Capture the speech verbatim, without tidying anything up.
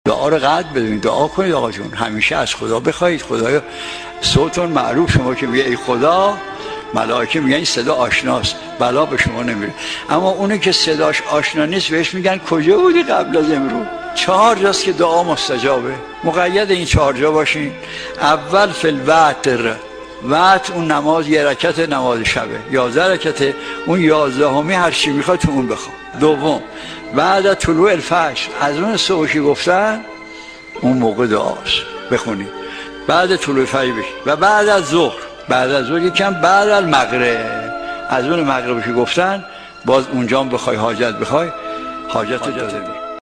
دعا رو قطع بدونید، دعا کنید آقا جون، همیشه از خدا بخواید. خدایا صوتون معروف، شما که میگه ای خدا، ملائکه میگن این صدا آشناست، بلا به شما نمیره. اما اونی که صداش آشنا نیست بهش میگن کجا بودی قبل از امروز؟ چهار جاست که دعا مستجابه، مقید این چهار جا باشین. اول فی الوتر، وقت اون نماز یه رکعت نماز شبه، یازده رکعته، اون یازدهمی هر چی میخواد تو اون بخواه. دوم بعد طلوع الفجر، از اون صبحی گفتن اون موقع دعاست بخونید، بعد طلوع فجر بشید. و بعد از ظهر، بعد از ظهر یکم بعد از المغرب، از اون مغربی که گفتن باز اونجا هم بخوای حاجت بخوای حاجت داده.